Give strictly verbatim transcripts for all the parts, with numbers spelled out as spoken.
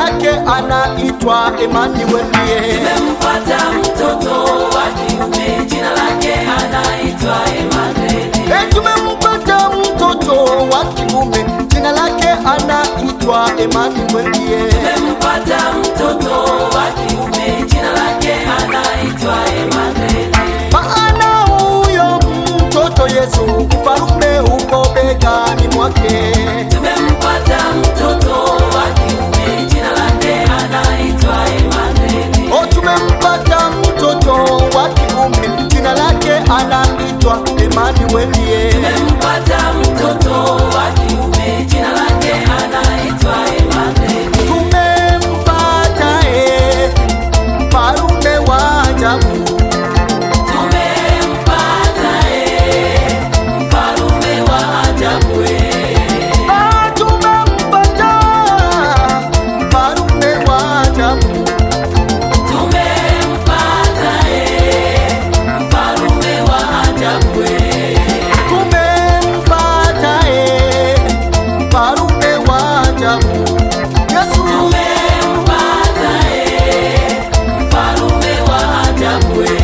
lake anaitwa Emmanuel. Tumempata mtoto wa kiume, jina lake anaitwa Emmanuel. Eh, tumempata mtoto wa kiume, jina lake anaitwa Emmanuel. Tumempata mtoto wa kiume, jina lake anaitwa Emmanuel. Maana huyo mtoto Yesu mfalume uko begani mwake. Tumempata mtoto wa kiume, jina lake anaitwa Emmanuel. Oh, tumempata mtoto wa kiume, jina lake anaitwa Emmanuel. Tumempata mtoto wa kiume, jina lake anaitwa Emmanuel. Tumempata eh, mfalume wa ajabu. Tumempata eh, mfalume wa ajabu eh. Ah, tumempata mfalume wa ajabu. Tumempata eh, mfalume wa ajabu eh. Tumempata eh, mfalume wa ajabu. Yesu Tumempata eh, mfalume wa ajabu eh.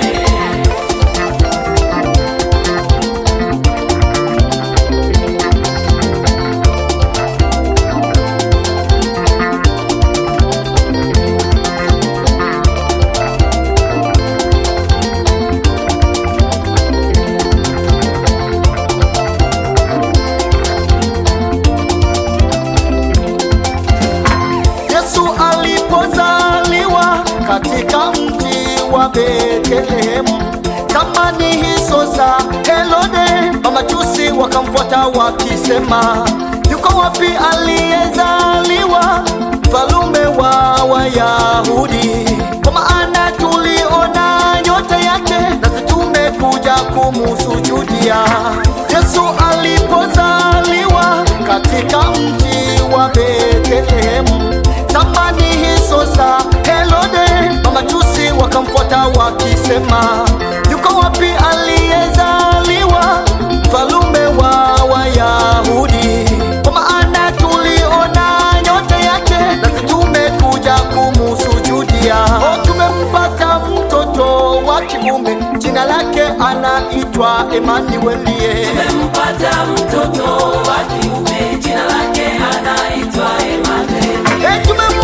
Yesu alipozaliwa katika mji wa Bethlehemu, zamani hizo za Herode, mamajusi wakamfuata wakisema, yuko wapi aliyezaliwa mfalume wa Wayahudi? Kwa maana tuliona nyota yake, nasi tumekuja kumusujudia. Yesu alipozaliwa katika mji wa Bethlehemu, zamani hizo za Herode, mamajusi wakamfuata wakisema, yuko wapi aliyezaliwa mfalume wa Wayahudi? Kwa maana tuliona nyota yake, nasi tumekuja kumusujudia. Oh, tumempata mtoto wa kiume, jina lake anaitwa Emmanuel. Tumempata mtoto wa kiume, jina lake anaitwa Emmanuel. Eh, tumempata